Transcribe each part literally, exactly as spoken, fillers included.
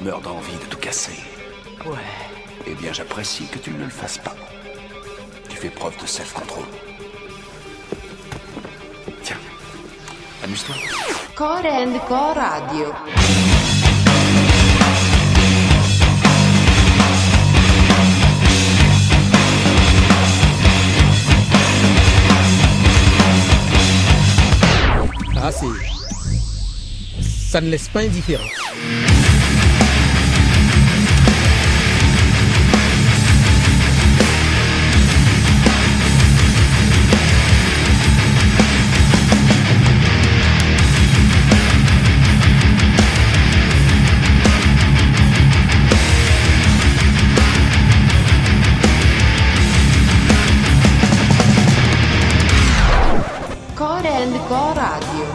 meurs d'envie de tout casser. Ouais. Eh bien, j'apprécie que tu ne le fasses pas. Tu fais preuve de self-control. Tiens, amuse-toi. Core and Co Radio. Ah, c'est... Ça ne laisse pas indifférent. Core and Co Radio.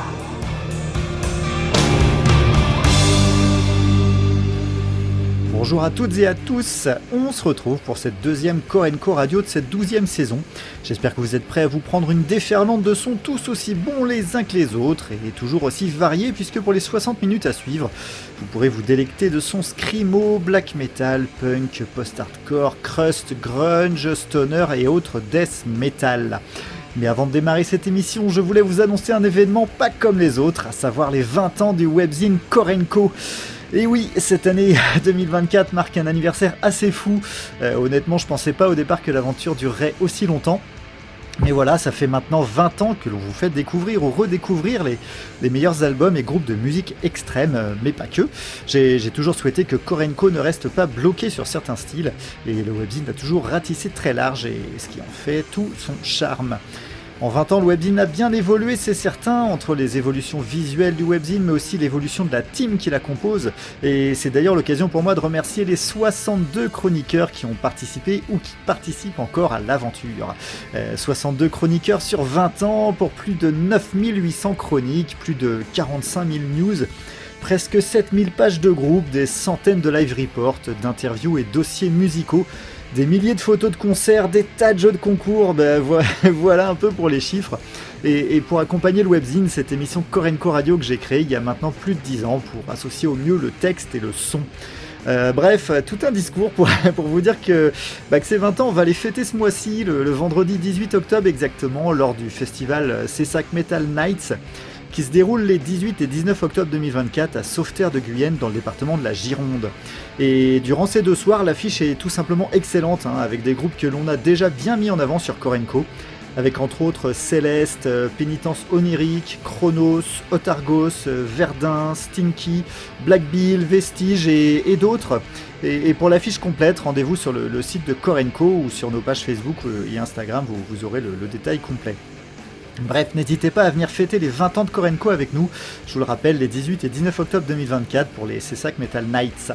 Bonjour à toutes et à tous, on se retrouve pour cette deuxième Core and Co Radio de cette douzième saison. J'espère que vous êtes prêts à vous prendre une déferlante de sons tous aussi bons les uns que les autres et toujours aussi variés, puisque pour les soixante minutes à suivre, vous pourrez vous délecter de sons screamo, black metal, punk, post-hardcore, crust, grunge, stoner et autres death metal. Mais avant de démarrer cette émission, je voulais vous annoncer un événement pas comme les autres, à savoir les vingt ans du webzine Core and Co. Et oui, cette année deux mille vingt-quatre marque un anniversaire assez fou. Euh, honnêtement, je pensais pas au départ que l'aventure durerait aussi longtemps. Mais voilà, ça fait maintenant vingt ans que l'on vous fait découvrir ou redécouvrir les, les meilleurs albums et groupes de musique extrême, euh, mais pas que. J'ai, j'ai toujours souhaité que Core and Co ne reste pas bloqué sur certains styles, et le webzine a toujours ratissé très large, et ce qui en fait tout son charme. En vingt ans, le webzine a bien évolué, c'est certain, entre les évolutions visuelles du webzine, mais aussi l'évolution de la team qui la compose. Et c'est d'ailleurs l'occasion pour moi de remercier les soixante-deux chroniqueurs qui ont participé ou qui participent encore à l'aventure. Euh, soixante-deux chroniqueurs sur vingt ans pour plus de neuf mille huit cents chroniques, plus de quarante-cinq mille news, presque sept mille pages de groupe, des centaines de live reports, d'interviews et dossiers musicaux, des milliers de photos de concerts, des tas de jeux de concours, ben voilà un peu pour les chiffres. Et, et pour accompagner le webzine, cette émission Core and Co Radio que j'ai créée il y a maintenant plus de dix ans pour associer au mieux le texte et le son. Euh, bref, tout un discours pour, pour vous dire que, bah, que ces vingt ans, on va les fêter ce mois-ci, le, le vendredi dix-huit octobre exactement, lors du festival Cessac Metal Nights, qui se déroule les dix-huit et dix-neuf octobre deux mille vingt-quatre à Sauveterre de Guyenne dans le département de la Gironde. Et durant ces deux soirs, l'affiche est tout simplement excellente, hein, avec des groupes que l'on a déjà bien mis en avant sur Core and Co, avec entre autres Céleste, euh, Pénitence Onirique, Chronos, Otargos, euh, Verdun, Stinky, Black Bill, Vestige et, et d'autres. Et, et pour l'affiche complète, rendez-vous sur le, le site de Core and Co ou sur nos pages Facebook et Instagram, vous, vous aurez le, le détail complet. Bref, n'hésitez pas à venir fêter les vingt ans de Core and Co avec nous, je vous le rappelle, les dix-huit et dix-neuf octobre deux mille vingt-quatre pour les Cessac Metal Nights.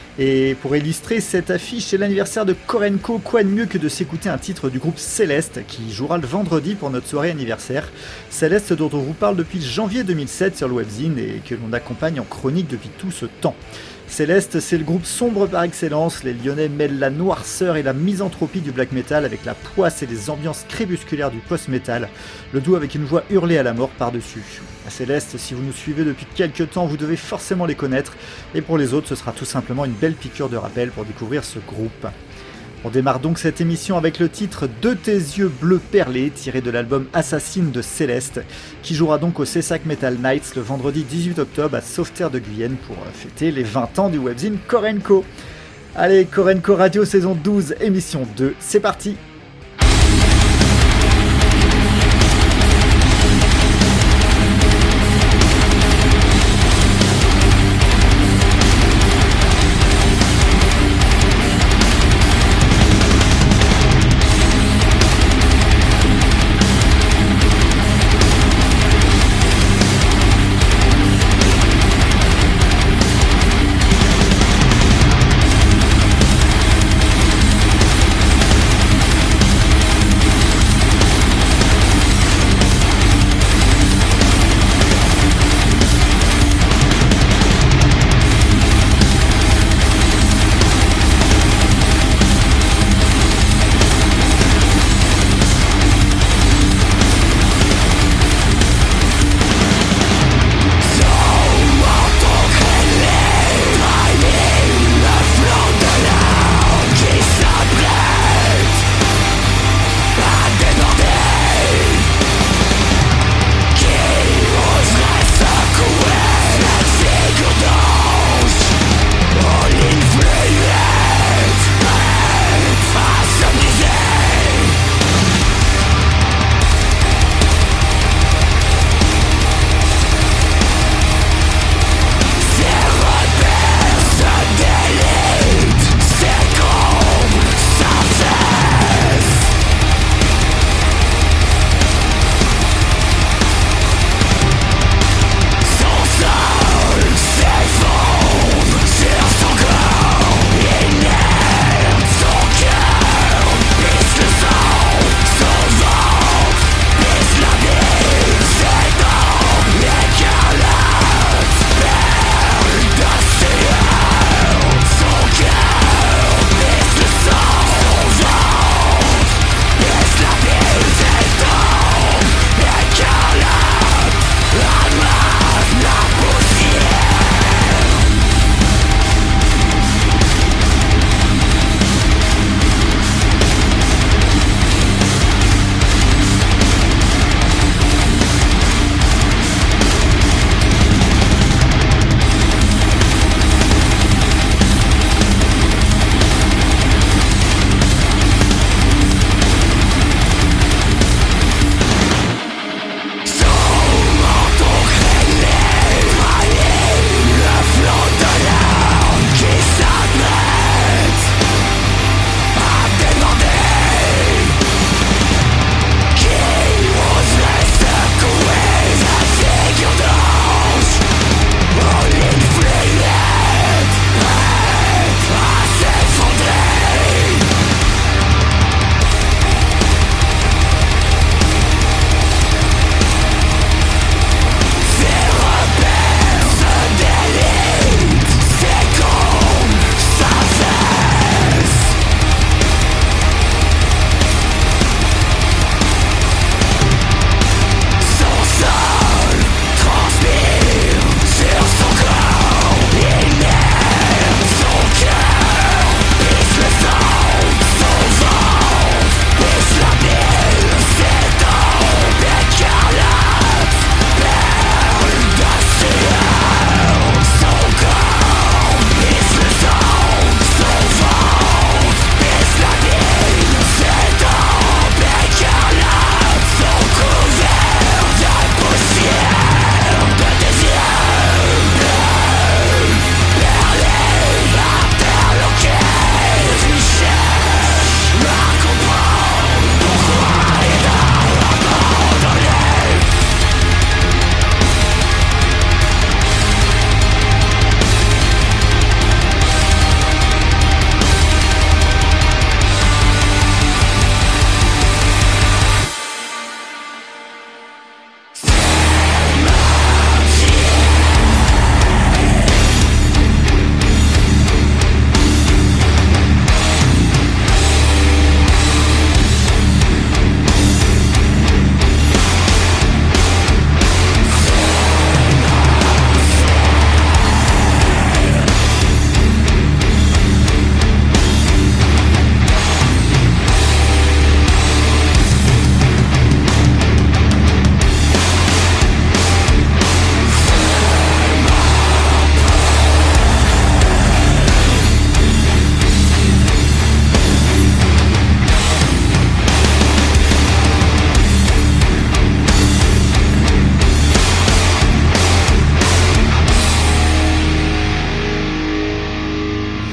Et pour illustrer cette affiche et l'anniversaire de Core and Co, quoi de mieux que de s'écouter un titre du groupe Céleste qui jouera le vendredi pour notre soirée anniversaire. Céleste dont on vous parle depuis janvier deux mille sept sur le webzine et que l'on accompagne en chronique depuis tout ce temps. Céleste, c'est le groupe sombre par excellence. Les Lyonnais mêlent la noirceur et la misanthropie du black metal avec la poisse et les ambiances crépusculaires du post-metal, le tout avec une voix hurlée à la mort par-dessus. À Céleste, si vous nous suivez depuis quelques temps, vous devez forcément les connaître, et pour les autres, ce sera tout simplement une belle piqûre de rappel pour découvrir ce groupe. On démarre donc cette émission avec le titre « De tes yeux bleus perlés » tiré de l'album Assassine de Céleste, qui jouera donc au Cessac Metal Nights le vendredi dix-huit octobre à Sauveterre de Guyenne pour fêter les vingt ans du webzine Core and Co. Allez, Core and Co Radio saison douze, émission deux, c'est parti!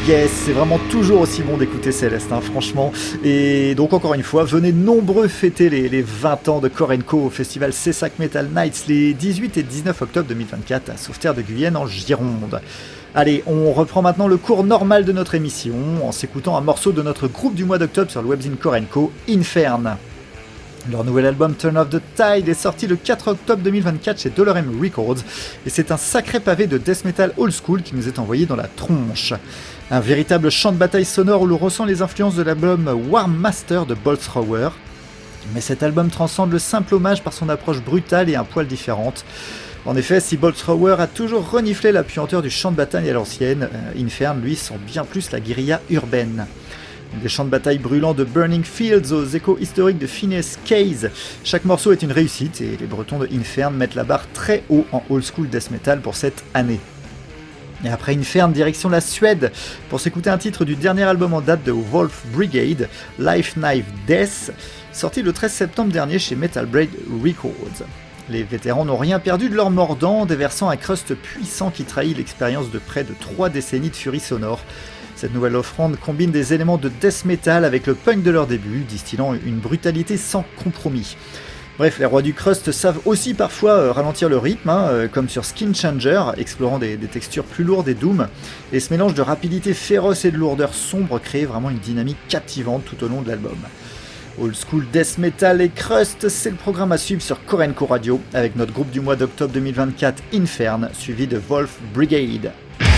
Yes, c'est vraiment toujours aussi bon d'écouter Céleste, hein, franchement. Et donc encore une fois, venez nombreux fêter les, les vingt ans de Core and Co au festival Cessac Metal Nights les dix-huit et dix-neuf octobre deux mille vingt-quatre à Sauveterre de Guyenne en Gironde. Allez, on reprend maintenant le cours normal de notre émission en s'écoutant un morceau de notre groupe du mois d'octobre sur le webzine Core and Co, Infern. Leur nouvel album Turn Off the Tide est sorti le quatre octobre deux mille vingt-quatre chez Dollar M Records et c'est un sacré pavé de death metal old school qui nous est envoyé dans la tronche. Un véritable champ de bataille sonore où l'on ressent les influences de l'album War Master de Bolt Thrower. Mais cet album transcende le simple hommage par son approche brutale et un poil différente. En effet, si Bolt Thrower a toujours reniflé la puanteur du champ de bataille à l'ancienne, Infern lui sent bien plus la guérilla urbaine. Des champs de bataille brûlants de Burning Fields aux échos historiques de Phineas Case, chaque morceau est une réussite et les Bretons de Infern mettent la barre très haut en old school death metal pour cette année. Et après Infern, direction la Suède pour s'écouter un titre du dernier album en date de Wolf Brigade, Life Knife Death, sorti le treize septembre dernier chez Metal Blade Records. Les vétérans n'ont rien perdu de leur mordant, déversant un crust puissant qui trahit l'expérience de près de trois décennies de furie sonore. Cette nouvelle offrande combine des éléments de death metal avec le punk de leur début, distillant une brutalité sans compromis. Bref, les rois du crust savent aussi parfois euh, ralentir le rythme, hein, euh, comme sur Skin Changer, explorant des, des textures plus lourdes et doom, et ce mélange de rapidité féroce et de lourdeur sombre crée vraiment une dynamique captivante tout au long de l'album. Old School Death Metal et Crust, c'est le programme à suivre sur Core and Co Radio, avec notre groupe du mois d'octobre deux mille vingt-quatre, Infern, suivi de Wolf Brigade.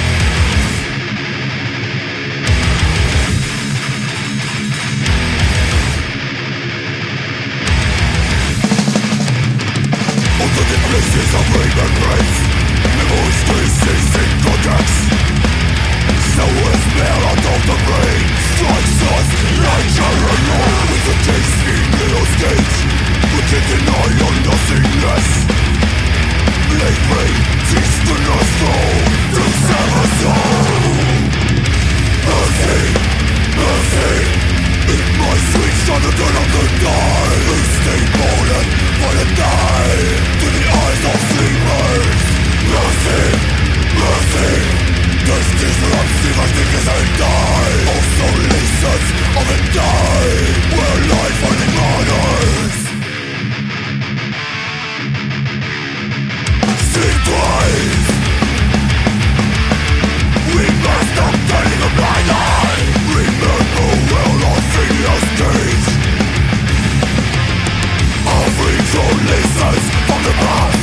Places of raven rays, memories traces in contacts. So a smell out of the brain strikes us like alone. With a taste in Willow's gate, we can deny our nothingness. Blade rain, teach the nostril to save us all. Mercy, mercy, in my sweet son of the long die. We stay fallen for the die. Eyes of sleepers, mercy, mercy. Justice from sleepers think as I die. Also listens of a die, where life only matters. Think twice. We must stop turning a blind eye. Remember well our failures stage. Our reach listens from the past.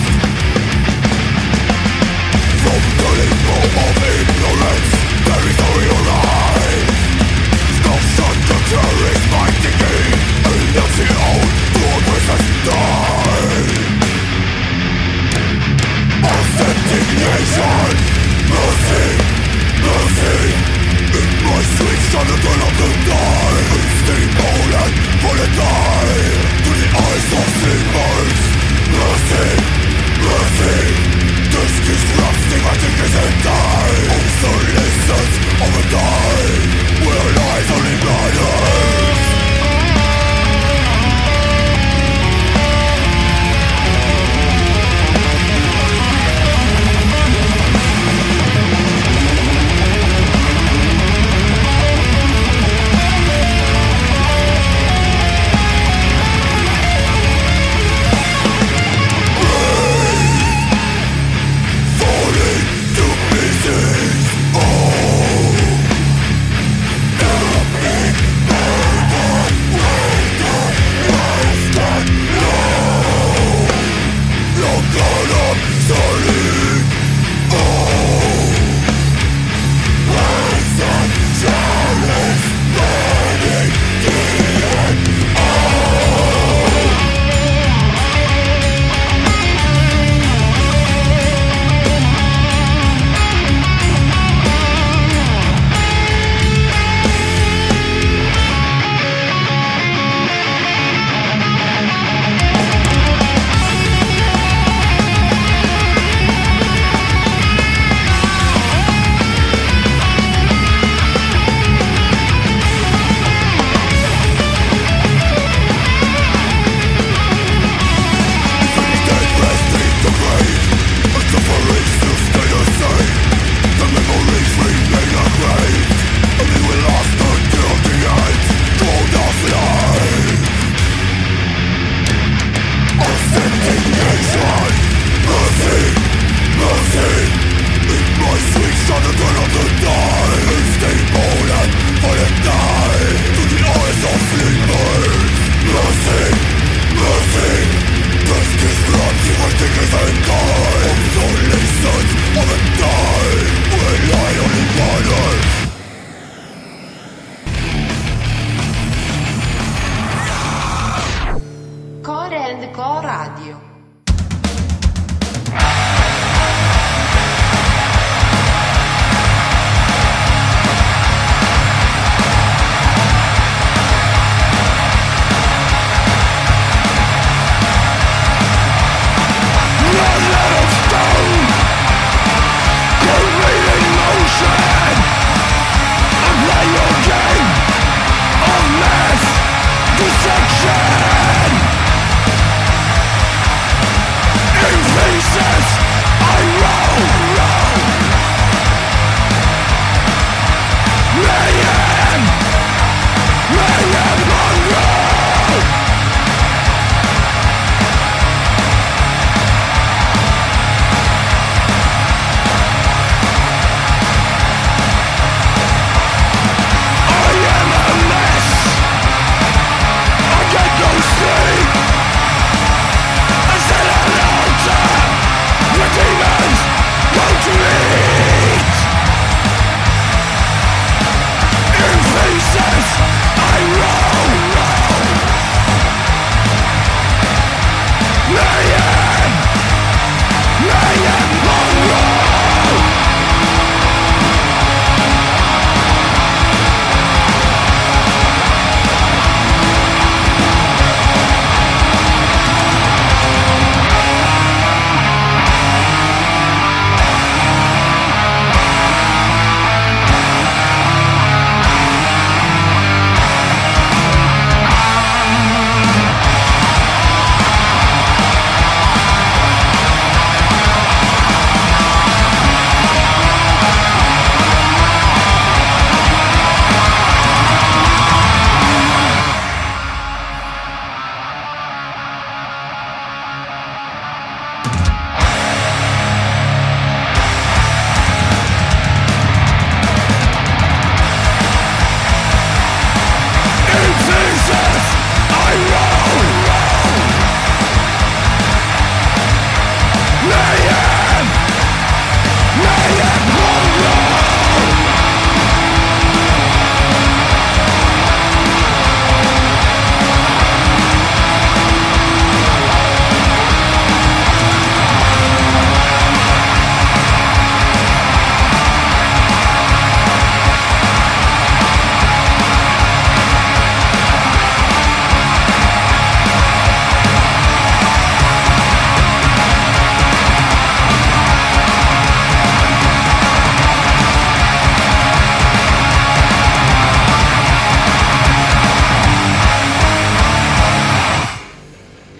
From the limbo of ignorance, territorial life. Stop shut the terrorist fighting game, and let's it out to oppress us die. Accepting nation, mercy, mercy. In my sweet son of the love to die. Stay Poland for the die. To the eyes of sleepers, mercy, mercy. This gives rough stigmatic as a die. Also listens of a die, where lies only matters. Burn!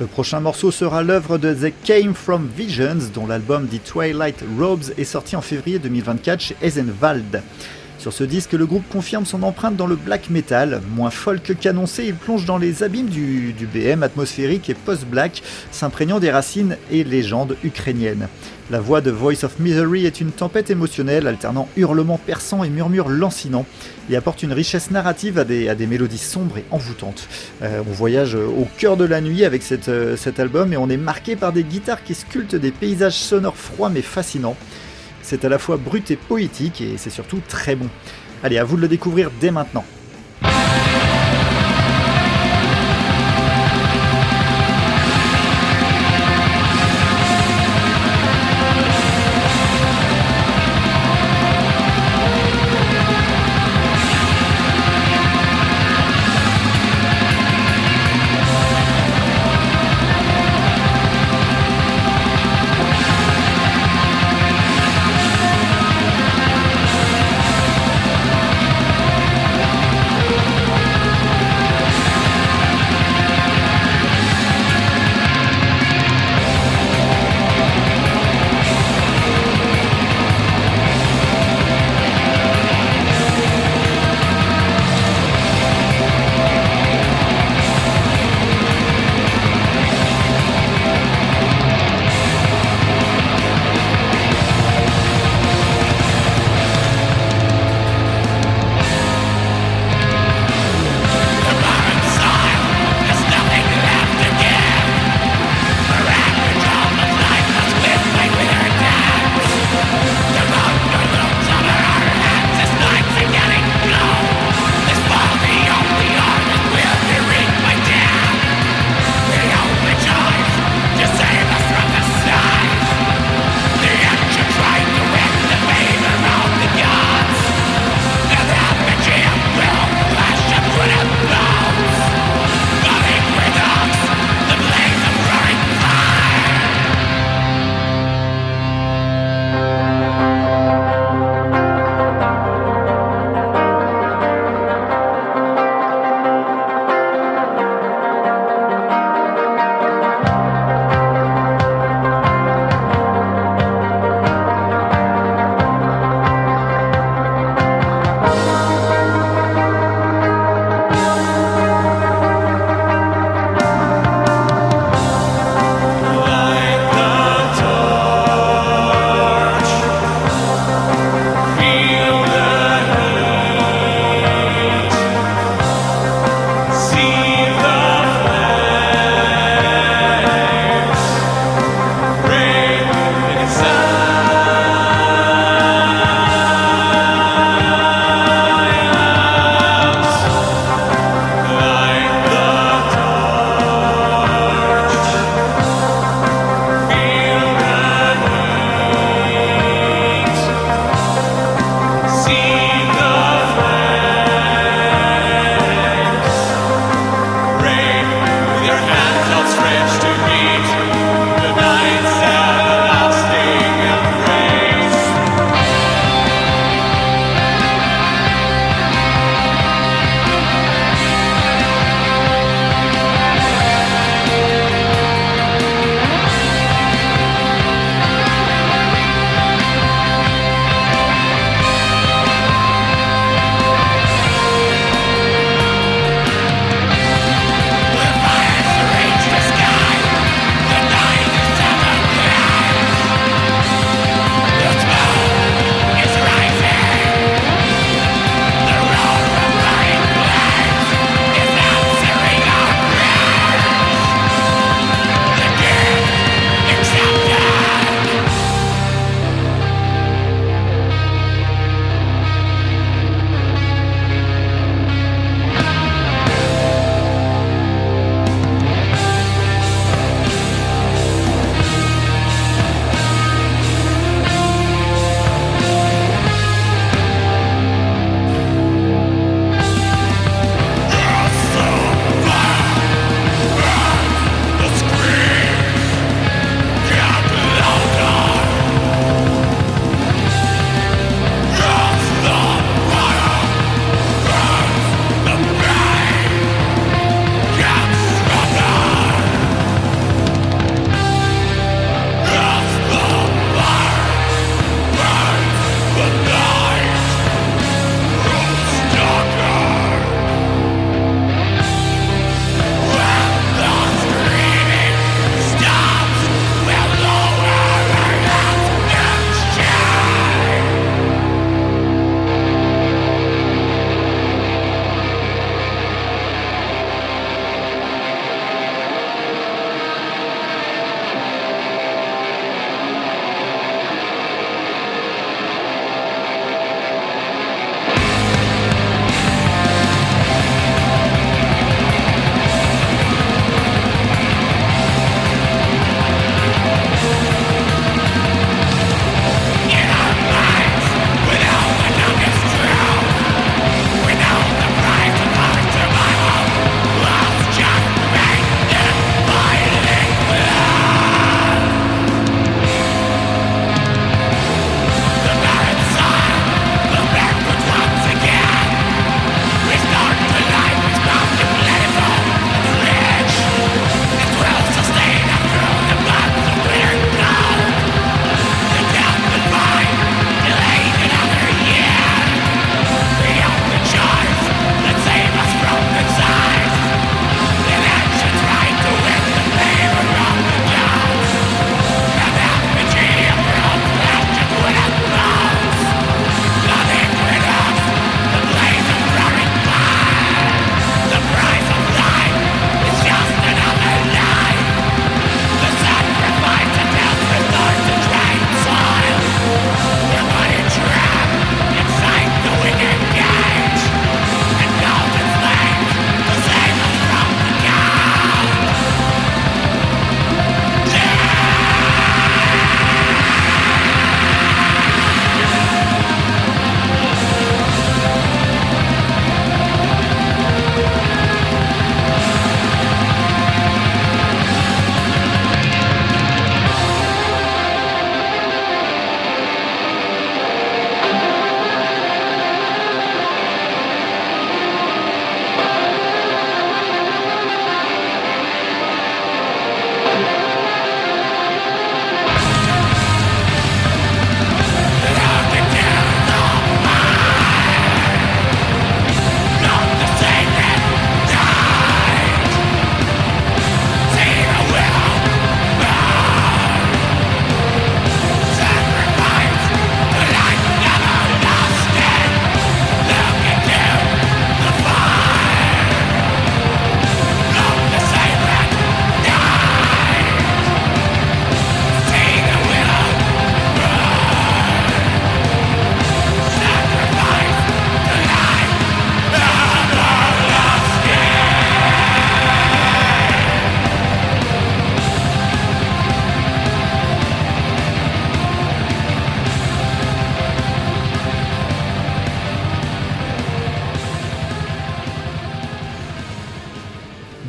Le prochain morceau sera l'œuvre de The Came From Visions, dont l'album The Twilight Robes est sorti en février deux mille vingt-quatre chez Eisenwald. Sur ce disque, le groupe confirme son empreinte dans le black metal. Moins folk qu'annoncé, il plonge dans les abîmes du, du B M atmosphérique et post-black, s'imprégnant des racines et légendes ukrainiennes. La voix de Voice of Misery est une tempête émotionnelle, alternant hurlements perçants et murmures lancinants, et apporte une richesse narrative à des, à des mélodies sombres et envoûtantes. Euh, on voyage au cœur de la nuit avec cette, euh, cet album, et on est marqué par des guitares qui sculptent des paysages sonores froids mais fascinants. C'est à la fois brut et poétique, et c'est surtout très bon. Allez, à vous de le découvrir dès maintenant.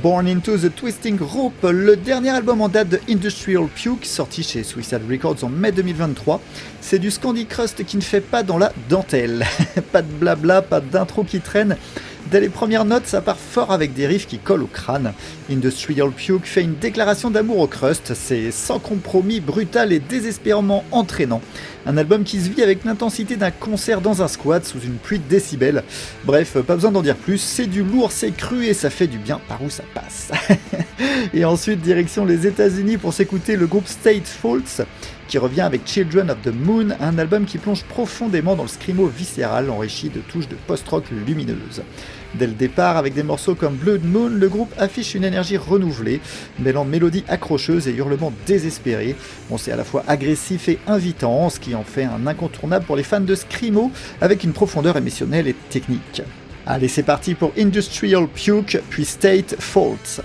Born Into the Twisting Rope, le dernier album en date de Industrial Puke, sorti chez Suicide Records en mai deux mille vingt-trois. C'est du Scandi Crust qui ne fait pas dans la dentelle. Pas de blabla, pas d'intro qui traîne. Dès les premières notes, ça part fort avec des riffs qui collent au crâne. Industrial Puke fait une déclaration d'amour au crust, c'est sans compromis, brutal et désespérément entraînant. Un album qui se vit avec l'intensité d'un concert dans un squat sous une pluie de décibels. Bref, pas besoin d'en dire plus, c'est du lourd, c'est cru et ça fait du bien par où ça passe. Et ensuite, direction les États-Unis pour s'écouter le groupe State Faults, qui revient avec Children of the Moon, un album qui plonge profondément dans le screamo viscéral enrichi de touches de post-rock lumineuses. Dès le départ, avec des morceaux comme Blood Moon, le groupe affiche une énergie renouvelée, mêlant mélodies accrocheuses et hurlements désespérés. Bon, c'est à la fois agressif et invitant, ce qui en fait un incontournable pour les fans de screamo, avec une profondeur émotionnelle et technique. Allez, c'est parti pour Industrial Puke, puis State Faults.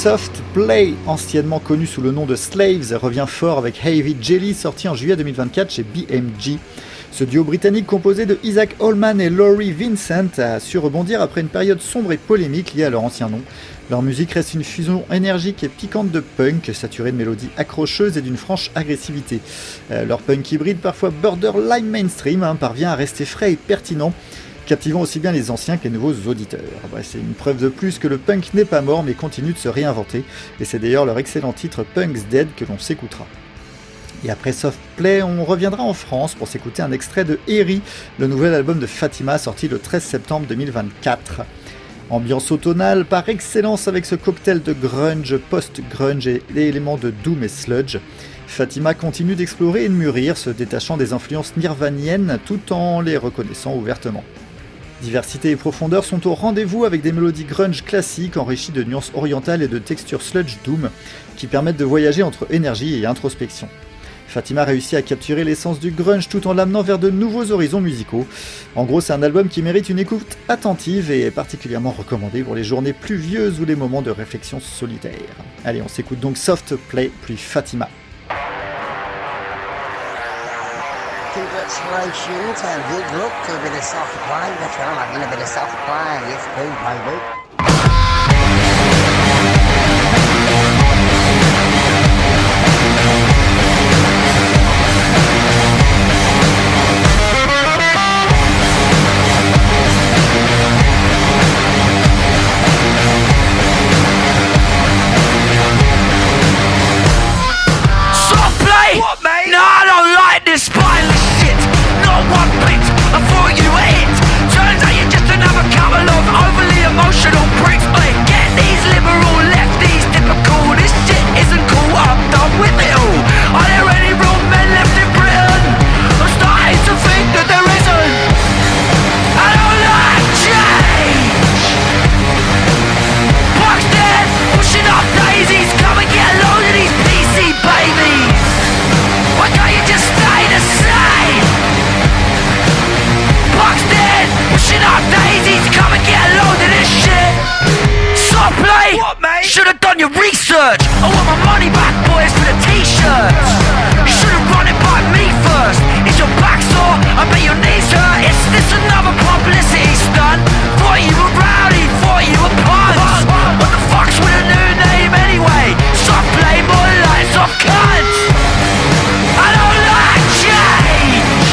Soft Play, anciennement connu sous le nom de Slaves, revient fort avec Heavy Jelly, sorti en juillet deux mille vingt-quatre chez B M G. Ce duo britannique composé de Isaac Allman et Laurie Vincent a su rebondir après une période sombre et polémique liée à leur ancien nom. Leur musique reste une fusion énergique et piquante de punk, saturée de mélodies accrocheuses et d'une franche agressivité. Euh, leur punk hybride, parfois borderline mainstream, hein, parvient à rester frais et pertinent, captivant aussi bien les anciens que les nouveaux auditeurs. Bref, c'est une preuve de plus que le punk n'est pas mort mais continue de se réinventer, et c'est d'ailleurs leur excellent titre Punk's Dead que l'on s'écoutera. Et après Soft Play, on reviendra en France pour s'écouter un extrait de Eri, le nouvel album de Fatima sorti le treize septembre deux mille vingt-quatre. Ambiance automnale par excellence avec ce cocktail de grunge, post-grunge et éléments de doom et sludge. Fatima continue d'explorer et de mûrir, se détachant des influences nirvaniennes tout en les reconnaissant ouvertement. Diversité et profondeur sont au rendez-vous avec des mélodies grunge classiques enrichies de nuances orientales et de textures sludge doom qui permettent de voyager entre énergie et introspection. Fatima réussit à capturer l'essence du grunge tout en l'amenant vers de nouveaux horizons musicaux. En gros, c'est un album qui mérite une écoute attentive et est particulièrement recommandé pour les journées pluvieuses ou les moments de réflexion solitaire. Allez, on s'écoute donc Soft Play puis Fatima. Congratulations and good luck to a bit of soft play. That's right, I'm having a bit of soft play. Yes, please, baby. What, mate? No, I don't like this spineless shit. Not one bit. I thought you were it. Turns out you're just another couple of overly emotional pricks. Oi, get these liberal lefties typical. This shit isn't cool. I'm done with it all. Are there any real men left in Britain? I'm starting to think that there isn't. I don't like change. Buck's dead, pushing up daisies. Come and get a load of these P C babies. Why can't you just stay the same? Buck's dead, pushing up daisies. Come and get a load of this shit. Soft play. What, mate? Should've done your research. I want my money back, boys, for the t-shirts. You should've run it by me first. Is your back sore? I bet your knees hurt. Is this another publicity stunt? Thought you were rowdy, thought you were punts. What the fuck's with a new name anyway? Soft play, more like soft cunts. I don't like change.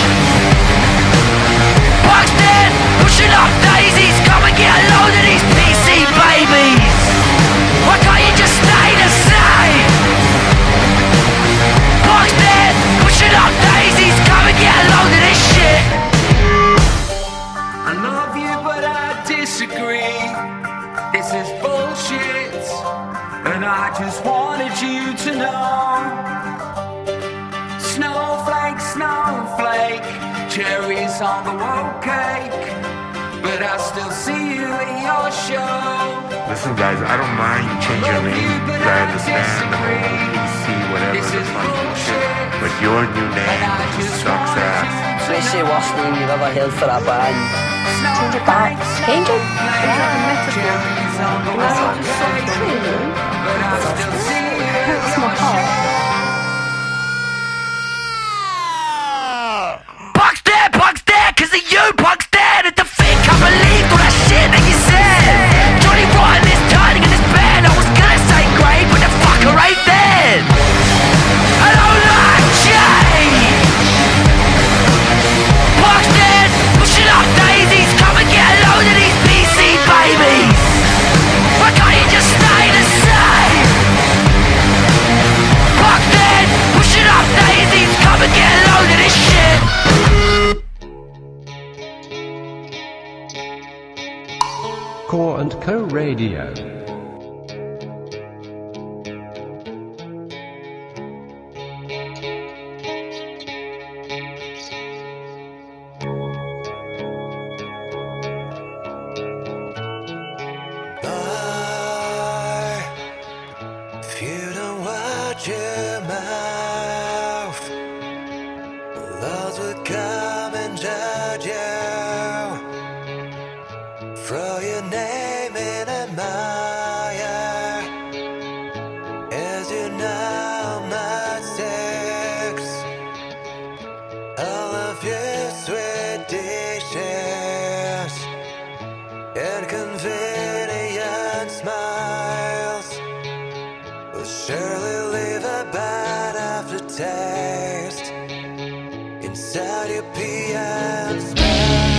Buck's dead, pushing up daisies. Come and get a load of these P C babies. Why can't you just stay the same? Buck's dead, pushing up daisies. Come and get a load of this shit. I love you but I disagree. This is bullshit. And I just wanted you to know. Snowflake, snowflake, cherries on the whole cake. But I still see you in your show. Listen guys, I don't mind you change your name, but I understand the whole P C, whatever the fun bullshit. But your new name just sucks ass. So it's the worst name you've ever heard for a band. Change it back. Change it? Hurts my heart. Buck's dead, Buck's dead, cause of you, Buck's dead. At the fit, can't believe all that shit that you said. Johnny Rotten is turning in his bed. I was gonna say great, but the fucker ain't dead. I don't like change. Buck's dead, pushing up daisies. Come and get a load of these P C babies. Why can't you just stay the same? Buck's dead, pushing up daisies. Come and get a load of this shit. Core and Co Radio. If you don't watch your mouth, those will come and judge you. Throw your name in a mire. surely leave a bad aftertaste inside your pian's mouth.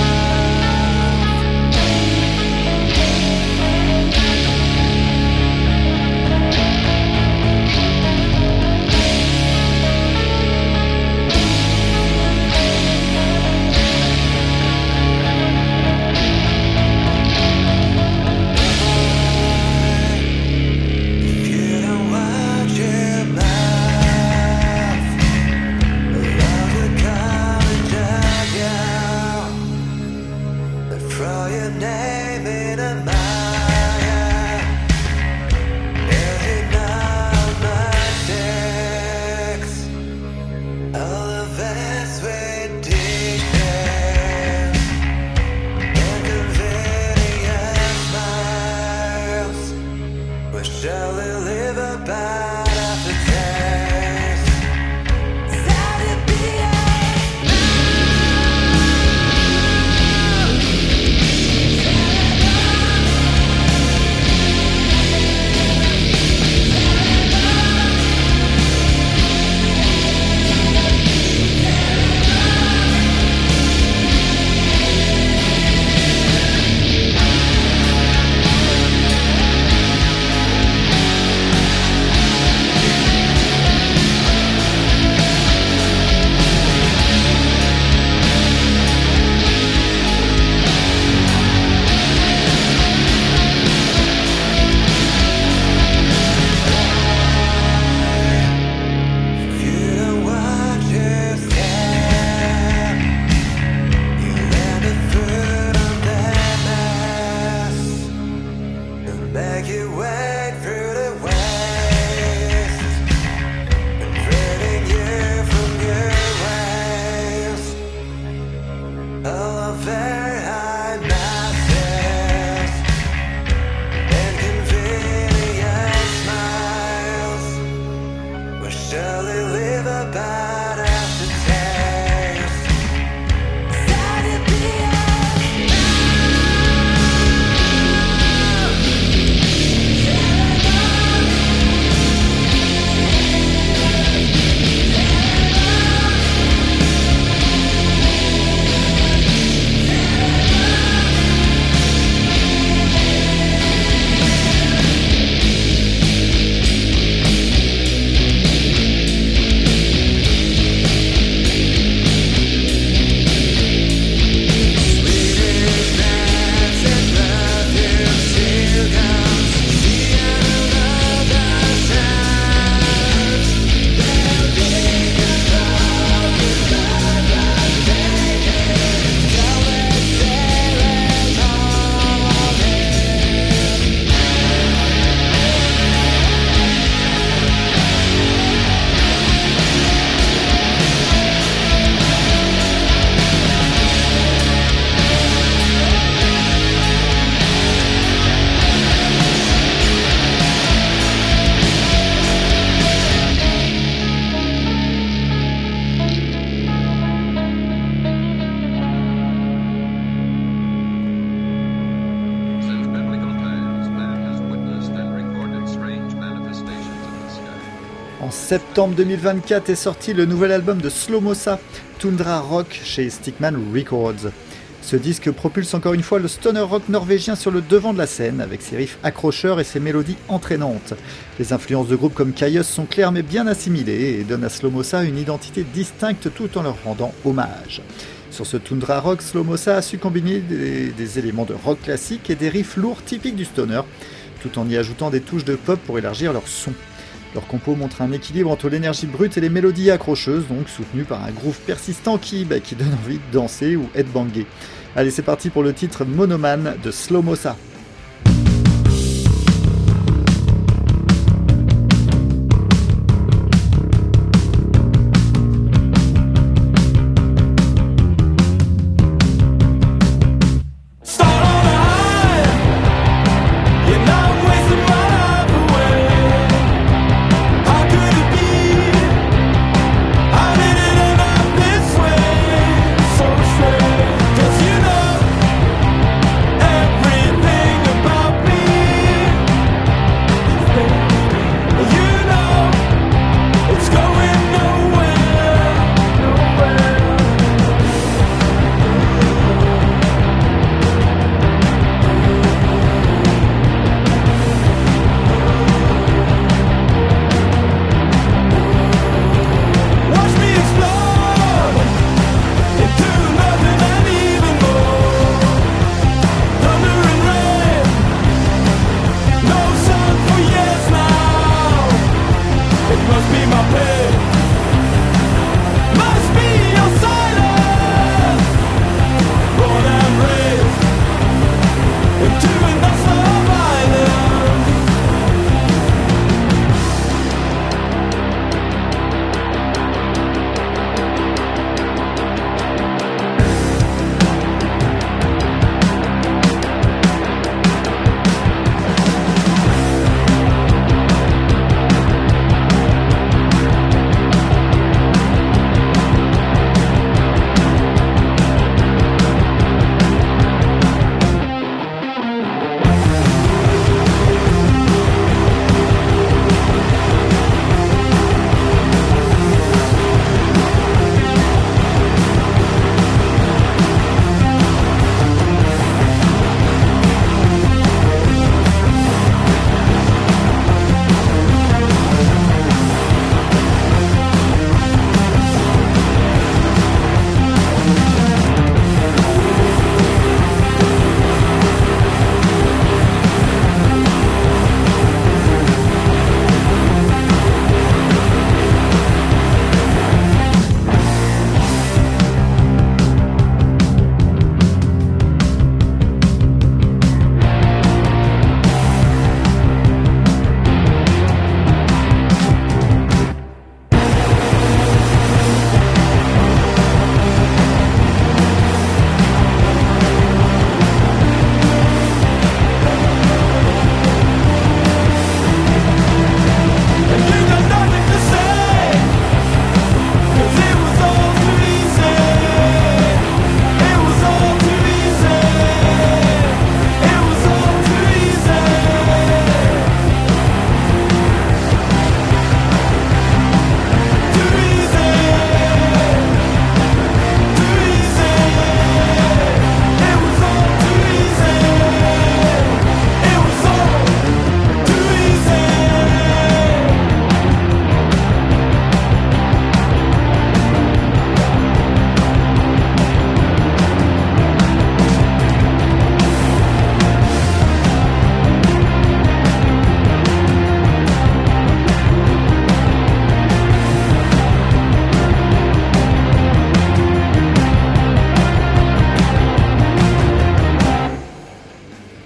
En septembre deux mille vingt-quatre est sorti le nouvel album de Slomosa, Tundra Rock, chez Stickman Records. Ce disque propulse encore une fois le stoner rock norvégien sur le devant de la scène, avec ses riffs accrocheurs et ses mélodies entraînantes. Les influences de groupes comme Kyuss sont claires mais bien assimilées et donnent à Slomosa une identité distincte tout en leur rendant hommage. Sur ce Tundra Rock, Slomosa a su combiner des, des éléments de rock classique et des riffs lourds typiques du stoner, tout en y ajoutant des touches de pop pour élargir leur son. Leur compo montre un équilibre entre l'énergie brute et les mélodies accrocheuses, donc soutenues par un groove persistant qui, bah, qui donne envie de danser ou headbanger. Allez, c'est parti pour le titre Monoman de Slomosa. Everything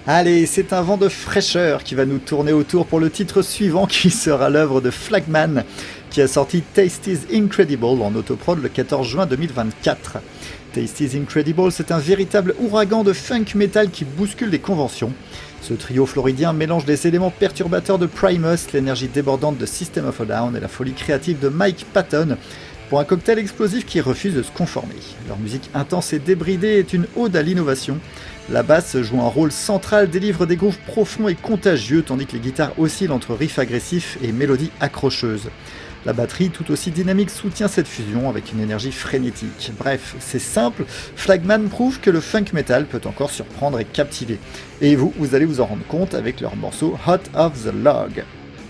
Allez, c'est un vent de fraîcheur qui va nous tourner autour pour le titre suivant qui sera l'œuvre de Flagman qui a sorti Taste is Incredible en autoprod le quatorze juin deux mille vingt-quatre. Taste is Incredible, c'est un véritable ouragan de funk metal qui bouscule les conventions. Ce trio floridien mélange les éléments perturbateurs de Primus, l'énergie débordante de System of a Down et la folie créative de Mike Patton pour un cocktail explosif qui refuse de se conformer. Leur musique intense et débridée est une ode à l'innovation. La basse joue un rôle central, délivre des grooves profonds et contagieux, tandis que les guitares oscillent entre riffs agressifs et mélodies accrocheuses. La batterie, tout aussi dynamique, soutient cette fusion avec une énergie frénétique. Bref, c'est simple, Flagman prouve que le funk metal peut encore surprendre et captiver. Et vous, vous allez vous en rendre compte avec leur morceau Hot of the Log.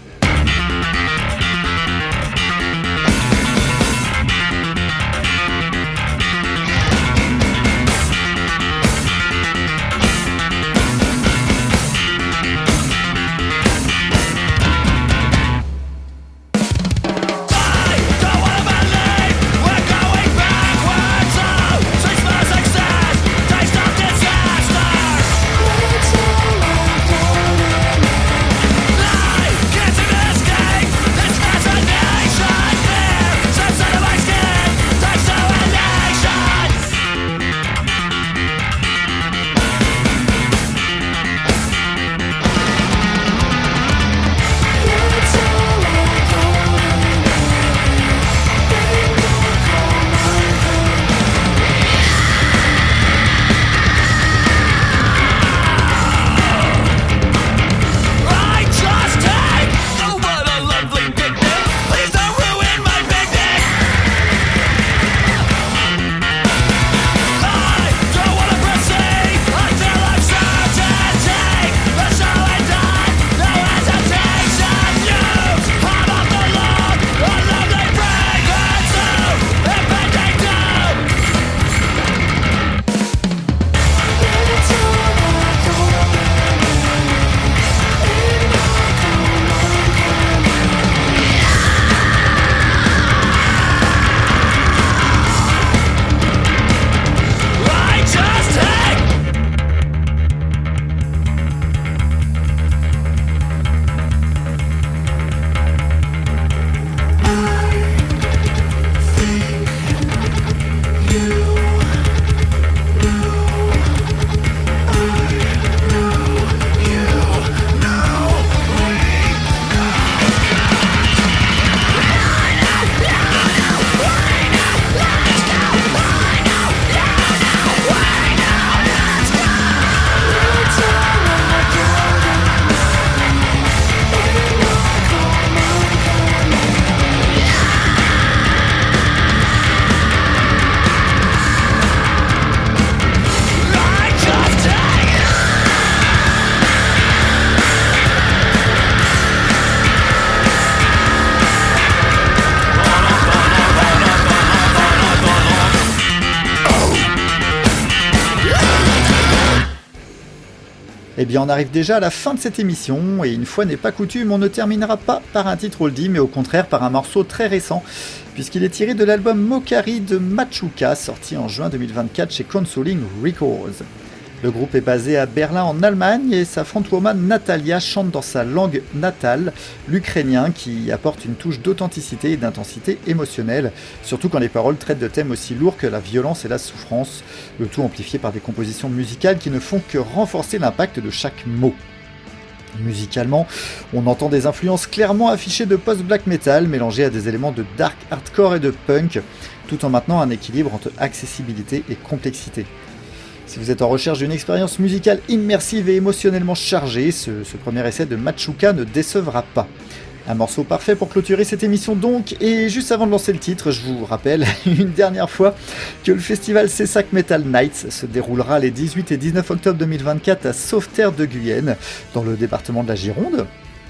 Eh bien, on arrive déjà à la fin de cette émission, et une fois n'est pas coutume, on ne terminera pas par un titre oldie, mais au contraire par un morceau très récent, puisqu'il est tiré de l'album Mokari de Machuca, sorti en juin deux mille vingt-quatre chez Consoling Records. Le groupe est basé à Berlin en Allemagne, et sa frontwoman Natalia chante dans sa langue natale, l'ukrainien, qui apporte une touche d'authenticité et d'intensité émotionnelle, surtout quand les paroles traitent de thèmes aussi lourds que la violence et la souffrance, le tout amplifié par des compositions musicales qui ne font que renforcer l'impact de chaque mot. Musicalement, on entend des influences clairement affichées de post-black metal mélangées à des éléments de dark hardcore et de punk, tout en maintenant un équilibre entre accessibilité et complexité. Si vous êtes en recherche d'une expérience musicale immersive et émotionnellement chargée, ce, ce premier essai de Machuca ne décevra pas. Un morceau parfait pour clôturer cette émission donc, et juste avant de lancer le titre, je vous rappelle une dernière fois que le festival Cessac Metal Nights se déroulera les dix-huit et dix-neuf octobre deux mille vingt-quatre à Sauveterre de Guyenne, dans le département de la Gironde.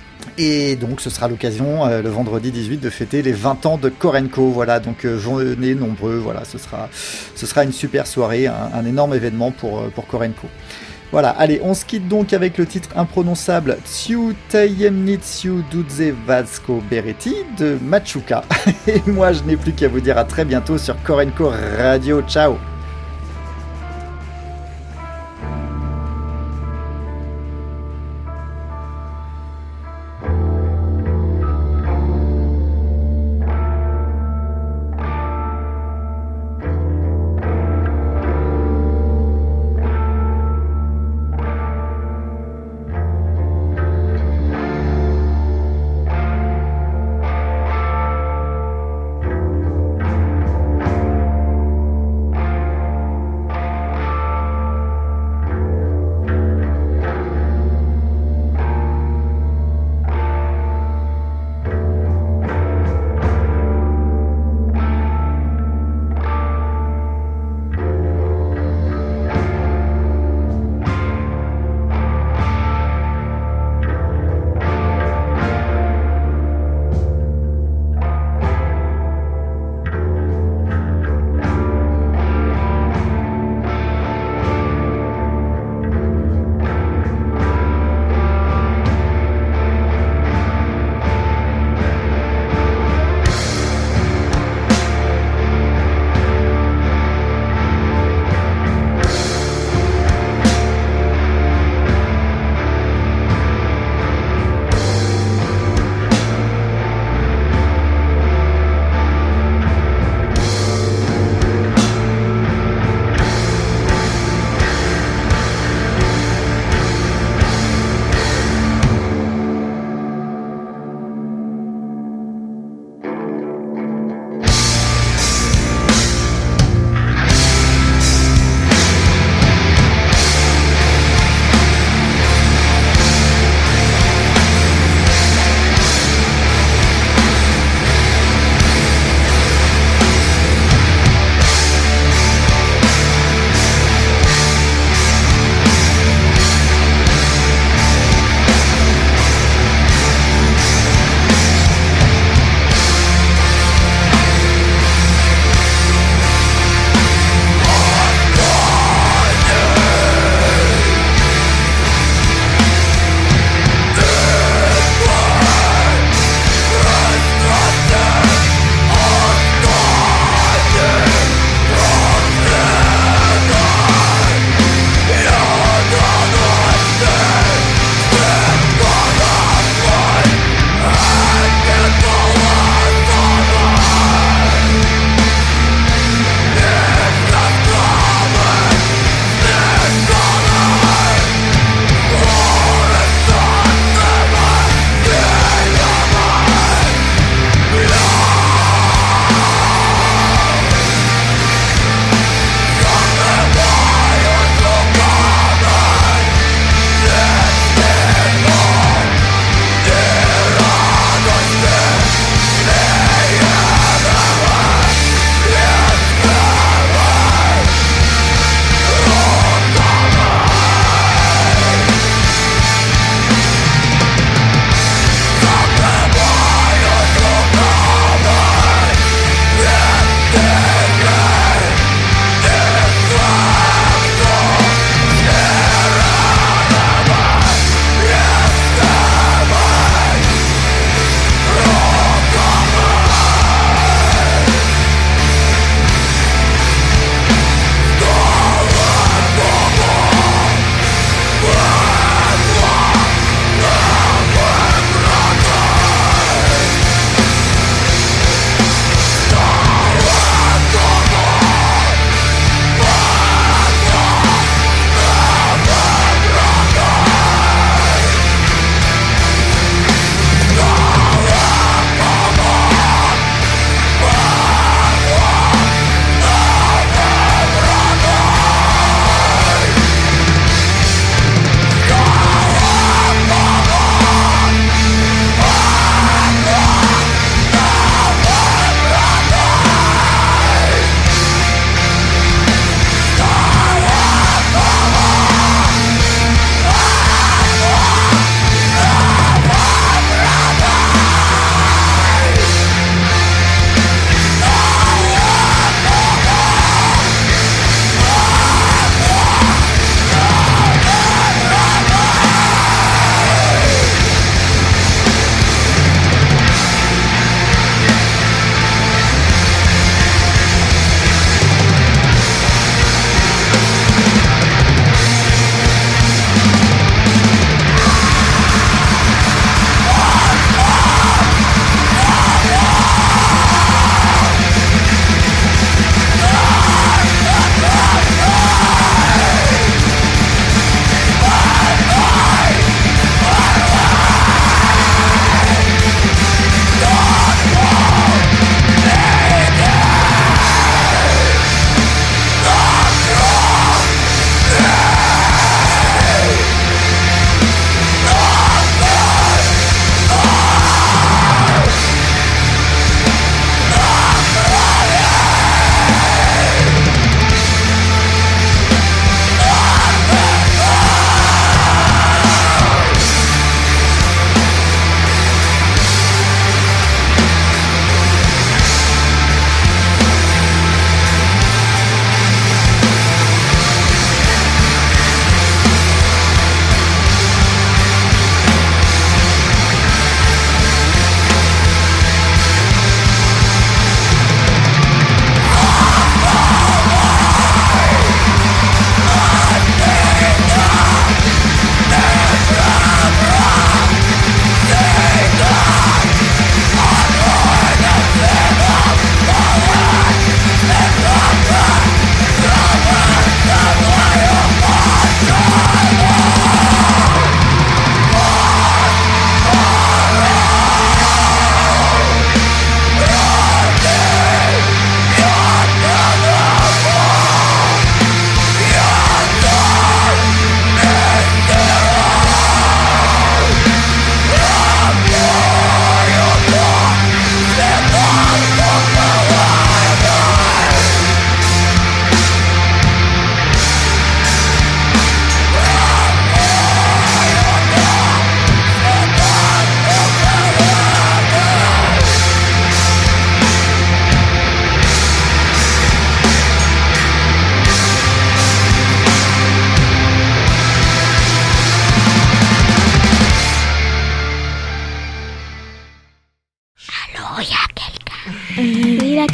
Et donc ce sera l'occasion euh, le vendredi dix-huit de fêter les vingt ans de Korenko, voilà, donc euh, venez nombreux, voilà, ce sera, ce sera une super soirée, un, un énorme événement pour, euh, pour Korenko. Voilà, allez, on se quitte donc avec le titre imprononçable Tsiu Tayemnitsiu Dudze Vazko Bereti de Machuca. Et moi je n'ai plus qu'à vous dire à très bientôt sur Korenko Radio, ciao.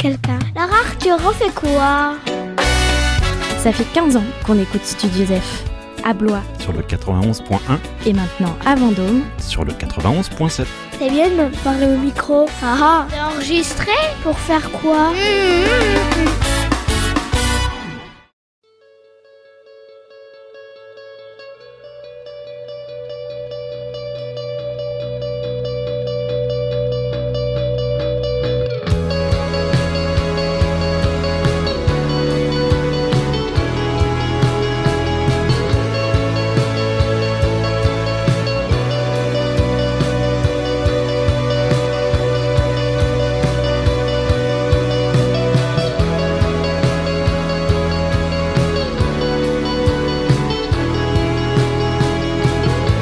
quelqu'un. Alors Arthur, on fait quoi? Ça fait quinze ans qu'on écoute Studio F. À Blois sur le quatre-vingt-onze point un et maintenant à Vendôme sur le quatre-vingt-onze point sept. C'est bien de me parler au micro. Ah ah, c'est enregistré? Pour faire quoi? Mmh, mmh, mmh.